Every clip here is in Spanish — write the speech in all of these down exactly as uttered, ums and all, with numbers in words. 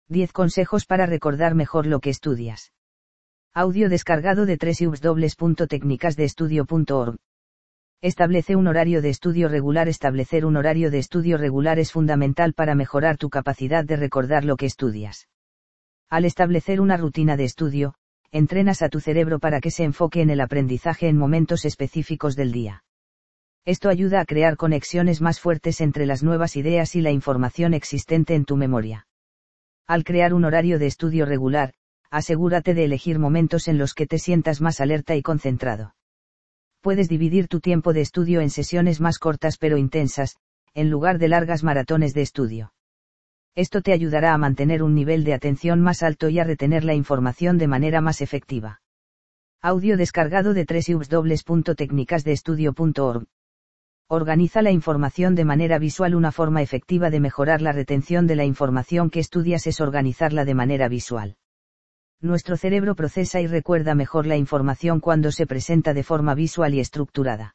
diez consejos para recordar mejor lo que estudias. Audio descargado de doble u doble u doble u punto técnicas de estudio punto org. Establece un horario de estudio regular. Establecer un horario de estudio regular es fundamental para mejorar tu capacidad de recordar lo que estudias. Al establecer una rutina de estudio, entrenas a tu cerebro para que se enfoque en el aprendizaje en momentos específicos del día. Esto ayuda a crear conexiones más fuertes entre las nuevas ideas y la información existente en tu memoria. Al crear un horario de estudio regular, asegúrate de elegir momentos en los que te sientas más alerta y concentrado. Puedes dividir tu tiempo de estudio en sesiones más cortas pero intensas, en lugar de largas maratones de estudio. Esto te ayudará a mantener un nivel de atención más alto y a retener la información de manera más efectiva. Audio descargado de doble u doble u doble u punto técnicas de estudio punto org. Organiza la información de manera visual. Una forma efectiva de mejorar la retención de la información que estudias es organizarla de manera visual. Nuestro cerebro procesa y recuerda mejor la información cuando se presenta de forma visual y estructurada.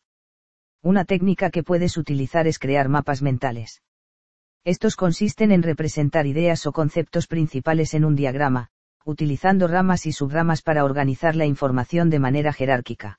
Una técnica que puedes utilizar es crear mapas mentales. Estos consisten en representar ideas o conceptos principales en un diagrama, utilizando ramas y subramas para organizar la información de manera jerárquica.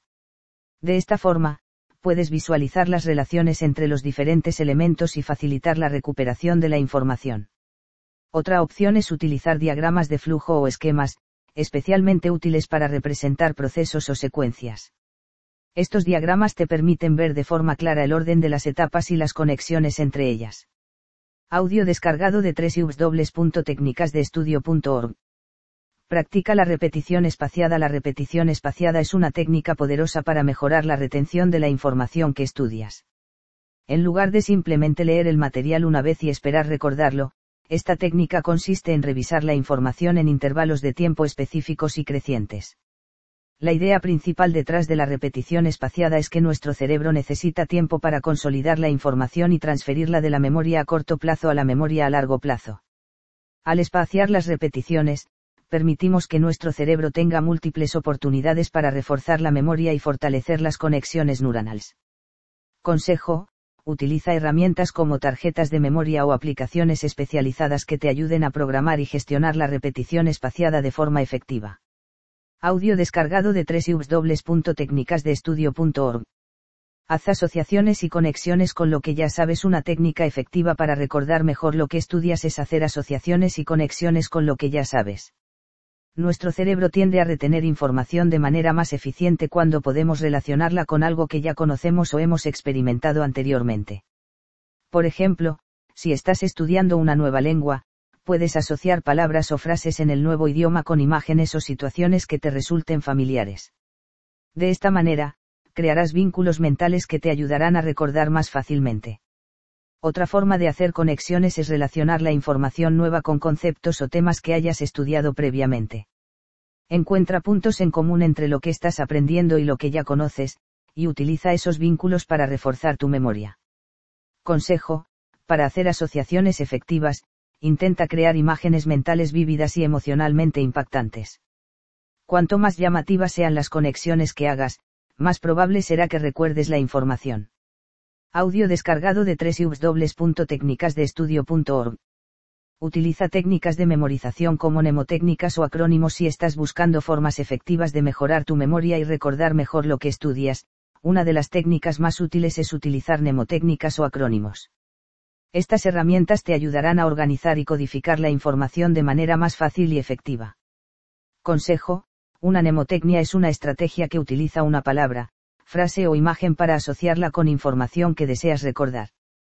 De esta forma, puedes visualizar las relaciones entre los diferentes elementos y facilitar la recuperación de la información. Otra opción es utilizar diagramas de flujo o esquemas, especialmente útiles para representar procesos o secuencias. Estos diagramas te permiten ver de forma clara el orden de las etapas y las conexiones entre ellas. Audio descargado de doble u doble u doble u punto técnicas de estudio punto org. Practica la repetición espaciada. La repetición espaciada es una técnica poderosa para mejorar la retención de la información que estudias. En lugar de simplemente leer el material una vez y esperar recordarlo, esta técnica consiste en revisar la información en intervalos de tiempo específicos y crecientes. La idea principal detrás de la repetición espaciada es que nuestro cerebro necesita tiempo para consolidar la información y transferirla de la memoria a corto plazo a la memoria a largo plazo. Al espaciar las repeticiones, permitimos que nuestro cerebro tenga múltiples oportunidades para reforzar la memoria y fortalecer las conexiones neuronales. Consejo: utiliza herramientas como tarjetas de memoria o aplicaciones especializadas que te ayuden a programar y gestionar la repetición espaciada de forma efectiva. Audio descargado de doble u doble u doble u punto técnicas de estudio punto org. Haz asociaciones y conexiones con lo que ya sabes. Una técnica efectiva para recordar mejor lo que estudias es hacer asociaciones y conexiones con lo que ya sabes. Nuestro cerebro tiende a retener información de manera más eficiente cuando podemos relacionarla con algo que ya conocemos o hemos experimentado anteriormente. Por ejemplo, si estás estudiando una nueva lengua, puedes asociar palabras o frases en el nuevo idioma con imágenes o situaciones que te resulten familiares. De esta manera, crearás vínculos mentales que te ayudarán a recordar más fácilmente. Otra forma de hacer conexiones es relacionar la información nueva con conceptos o temas que hayas estudiado previamente. Encuentra puntos en común entre lo que estás aprendiendo y lo que ya conoces, y utiliza esos vínculos para reforzar tu memoria. Consejo: para hacer asociaciones efectivas, intenta crear imágenes mentales vívidas y emocionalmente impactantes. Cuanto más llamativas sean las conexiones que hagas, más probable será que recuerdes la información. Audio descargado de doble u doble u doble u punto técnicas de estudio punto org. Utiliza técnicas de memorización como mnemotécnicas o acrónimos si estás buscando formas efectivas de mejorar tu memoria y recordar mejor lo que estudias. Una de las técnicas más útiles es utilizar mnemotécnicas o acrónimos. Estas herramientas te ayudarán a organizar y codificar la información de manera más fácil y efectiva. Consejo: una mnemotecnia es una estrategia que utiliza una palabra, frase o imagen para asociarla con información que deseas recordar.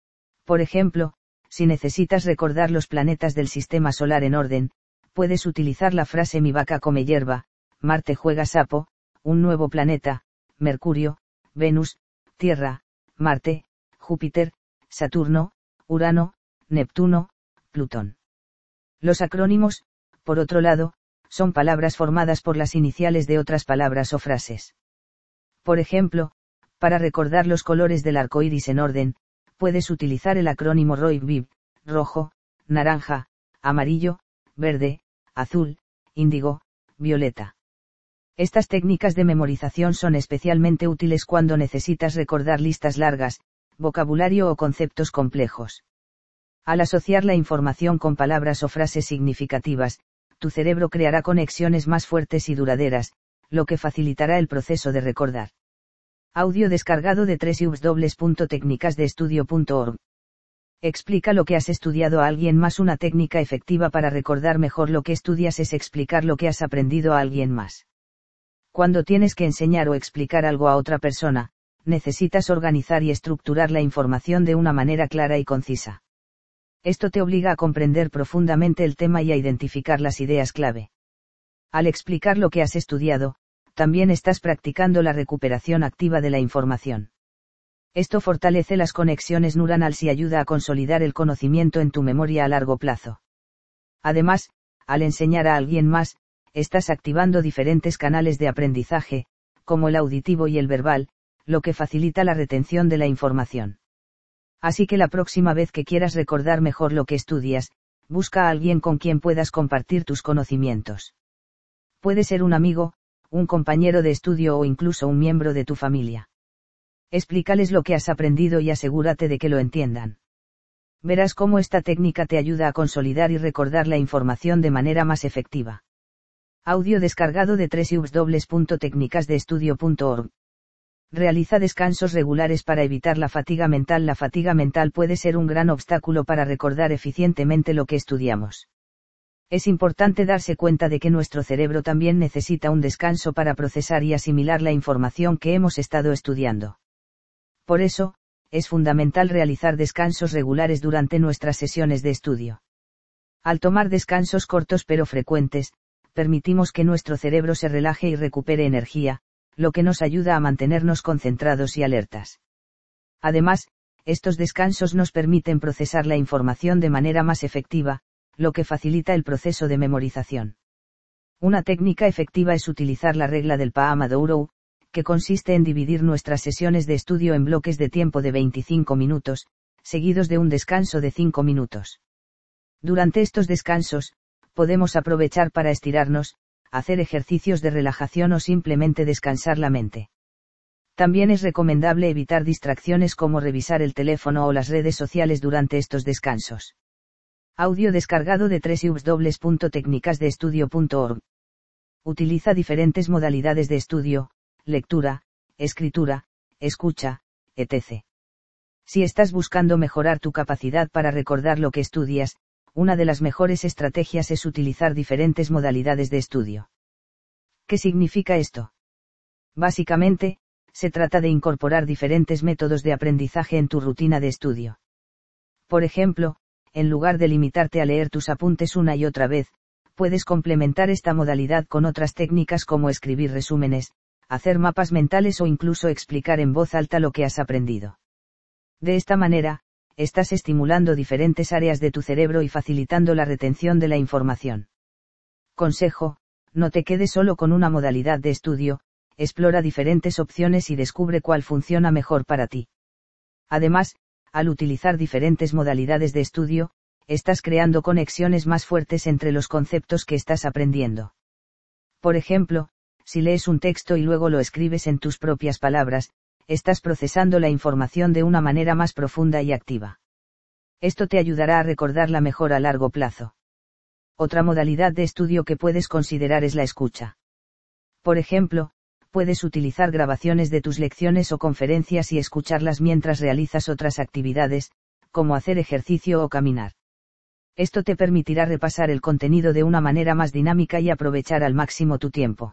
Por ejemplo, si necesitas recordar los planetas del sistema solar en orden, puedes utilizar la frase mi vaca come hierba, Marte juega sapo, un nuevo planeta, Mercurio, Venus, Tierra, Marte, Júpiter, Saturno, Urano, Neptuno, Plutón. Los acrónimos, por otro lado, son palabras formadas por las iniciales de otras palabras o frases. Por ejemplo, para recordar los colores del arco iris en orden, puedes utilizar el acrónimo R O I V I V, rojo, naranja, amarillo, verde, azul, índigo, violeta. Estas técnicas de memorización son especialmente útiles cuando necesitas recordar listas largas, vocabulario o conceptos complejos. Al asociar la información con palabras o frases significativas, tu cerebro creará conexiones más fuertes y duraderas, lo que facilitará el proceso de recordar. Audio descargado de doble u doble u doble u punto técnicas de estudio punto org. Explica lo que has estudiado a alguien más. Una técnica efectiva para recordar mejor lo que estudias es explicar lo que has aprendido a alguien más. Cuando tienes que enseñar o explicar algo a otra persona, necesitas organizar y estructurar la información de una manera clara y concisa. Esto te obliga a comprender profundamente el tema y a identificar las ideas clave. Al explicar lo que has estudiado, también estás practicando la recuperación activa de la información. Esto fortalece las conexiones neuronales y ayuda a consolidar el conocimiento en tu memoria a largo plazo. Además, al enseñar a alguien más, estás activando diferentes canales de aprendizaje, como el auditivo y el verbal, lo que facilita la retención de la información. Así que la próxima vez que quieras recordar mejor lo que estudias, busca a alguien con quien puedas compartir tus conocimientos. Puede ser un amigo, un compañero de estudio o incluso un miembro de tu familia. Explícales lo que has aprendido y asegúrate de que lo entiendan. Verás cómo esta técnica te ayuda a consolidar y recordar la información de manera más efectiva. Audio descargado de doble u doble u doble u punto técnicas de estudio punto org. Realiza descansos regulares para evitar la fatiga mental. La fatiga mental puede ser un gran obstáculo para recordar eficientemente lo que estudiamos. Es importante darse cuenta de que nuestro cerebro también necesita un descanso para procesar y asimilar la información que hemos estado estudiando. Por eso, es fundamental realizar descansos regulares durante nuestras sesiones de estudio. Al tomar descansos cortos pero frecuentes, permitimos que nuestro cerebro se relaje y recupere energía, lo que nos ayuda a mantenernos concentrados y alertas. Además, estos descansos nos permiten procesar la información de manera más efectiva, lo que facilita el proceso de memorización. Una técnica efectiva es utilizar la regla del Pomodoro, que consiste en dividir nuestras sesiones de estudio en bloques de tiempo de veinticinco minutos, seguidos de un descanso de cinco minutos. Durante estos descansos, podemos aprovechar para estirarnos, hacer ejercicios de relajación o simplemente descansar la mente. También es recomendable evitar distracciones como revisar el teléfono o las redes sociales durante estos descansos. Audio descargado de doble u doble u doble u punto técnicas de estudio punto org. Utiliza diferentes modalidades de estudio, lectura, escritura, escucha, etcétera. Si estás buscando mejorar tu capacidad para recordar lo que estudias, una de las mejores estrategias es utilizar diferentes modalidades de estudio. ¿Qué significa esto? Básicamente, se trata de incorporar diferentes métodos de aprendizaje en tu rutina de estudio. Por ejemplo, en lugar de limitarte a leer tus apuntes una y otra vez, puedes complementar esta modalidad con otras técnicas como escribir resúmenes, hacer mapas mentales o incluso explicar en voz alta lo que has aprendido. De esta manera, estás estimulando diferentes áreas de tu cerebro y facilitando la retención de la información. Consejo: no te quedes solo con una modalidad de estudio, explora diferentes opciones y descubre cuál funciona mejor para ti. Además, al utilizar diferentes modalidades de estudio, estás creando conexiones más fuertes entre los conceptos que estás aprendiendo. Por ejemplo, si lees un texto y luego lo escribes en tus propias palabras, estás procesando la información de una manera más profunda y activa. Esto te ayudará a recordarla mejor a largo plazo. Otra modalidad de estudio que puedes considerar es la escucha. Por ejemplo, puedes utilizar grabaciones de tus lecciones o conferencias y escucharlas mientras realizas otras actividades, como hacer ejercicio o caminar. Esto te permitirá repasar el contenido de una manera más dinámica y aprovechar al máximo tu tiempo.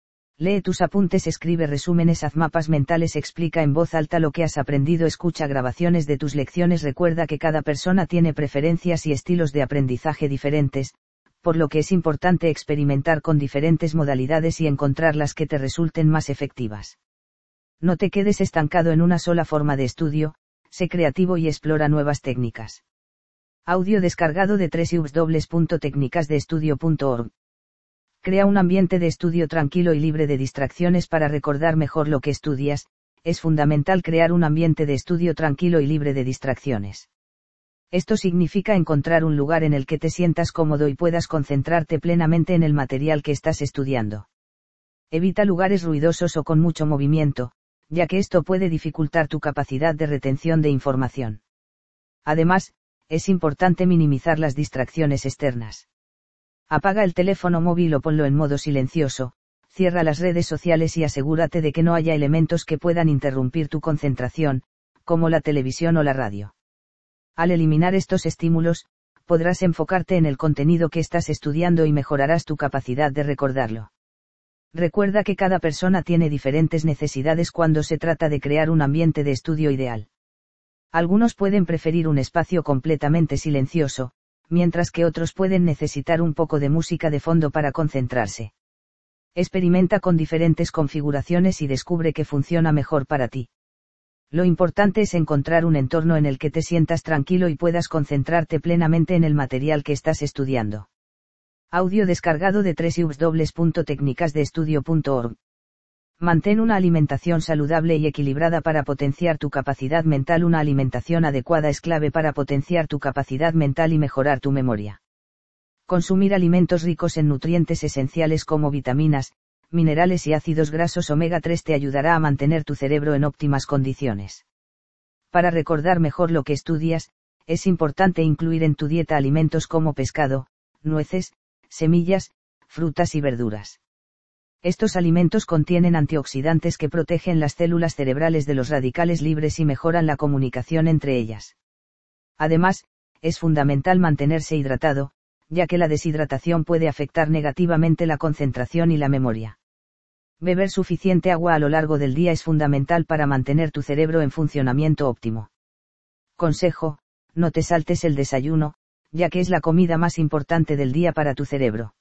Lee tus apuntes, escribe resúmenes, haz mapas mentales, explica en voz alta lo que has aprendido, escucha grabaciones de tus lecciones. Recuerda que cada persona tiene preferencias y estilos de aprendizaje diferentes, por lo que es importante experimentar con diferentes modalidades y encontrar las que te resulten más efectivas. No te quedes estancado en una sola forma de estudio, sé creativo y explora nuevas técnicas. Audio descargado de doble u doble u doble u punto técnicas de estudio punto org. Crea un ambiente de estudio tranquilo y libre de distracciones para recordar mejor lo que estudias. Es fundamental crear un ambiente de estudio tranquilo y libre de distracciones. Esto significa encontrar un lugar en el que te sientas cómodo y puedas concentrarte plenamente en el material que estás estudiando. Evita lugares ruidosos o con mucho movimiento, ya que esto puede dificultar tu capacidad de retención de información. Además, es importante minimizar las distracciones externas. Apaga el teléfono móvil o ponlo en modo silencioso, cierra las redes sociales y asegúrate de que no haya elementos que puedan interrumpir tu concentración, como la televisión o la radio. Al eliminar estos estímulos, podrás enfocarte en el contenido que estás estudiando y mejorarás tu capacidad de recordarlo. Recuerda que cada persona tiene diferentes necesidades cuando se trata de crear un ambiente de estudio ideal. Algunos pueden preferir un espacio completamente silencioso, mientras que otros pueden necesitar un poco de música de fondo para concentrarse. Experimenta con diferentes configuraciones y descubre qué funciona mejor para ti. Lo importante es encontrar un entorno en el que te sientas tranquilo y puedas concentrarte plenamente en el material que estás estudiando. Audio descargado de doble u doble u doble u punto técnicas de estudio punto org. Mantén una alimentación saludable y equilibrada para potenciar tu capacidad mental. Una alimentación adecuada es clave para potenciar tu capacidad mental y mejorar tu memoria. Consumir alimentos ricos en nutrientes esenciales como vitaminas, minerales y ácidos grasos omega tres te ayudará a mantener tu cerebro en óptimas condiciones. Para recordar mejor lo que estudias, es importante incluir en tu dieta alimentos como pescado, nueces, semillas, frutas y verduras. Estos alimentos contienen antioxidantes que protegen las células cerebrales de los radicales libres y mejoran la comunicación entre ellas. Además, es fundamental mantenerse hidratado, ya que la deshidratación puede afectar negativamente la concentración y la memoria. Beber suficiente agua a lo largo del día es fundamental para mantener tu cerebro en funcionamiento óptimo. Consejo: no te saltes el desayuno, ya que es la comida más importante del día para tu cerebro.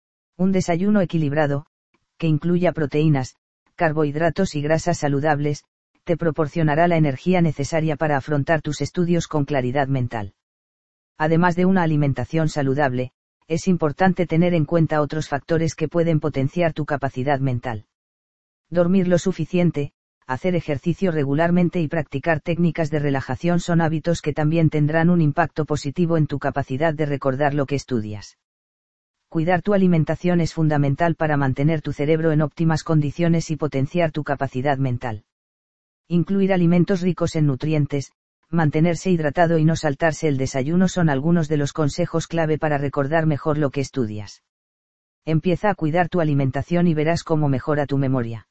Un desayuno equilibrado, que incluya proteínas, carbohidratos y grasas saludables, te proporcionará la energía necesaria para afrontar tus estudios con claridad mental. Además de una alimentación saludable, es importante tener en cuenta otros factores que pueden potenciar tu capacidad mental. Dormir lo suficiente, hacer ejercicio regularmente y practicar técnicas de relajación son hábitos que también tendrán un impacto positivo en tu capacidad de recordar lo que estudias. Cuidar tu alimentación es fundamental para mantener tu cerebro en óptimas condiciones y potenciar tu capacidad mental. Incluir alimentos ricos en nutrientes, mantenerse hidratado y no saltarse el desayuno son algunos de los consejos clave para recordar mejor lo que estudias. Empieza a cuidar tu alimentación y verás cómo mejora tu memoria.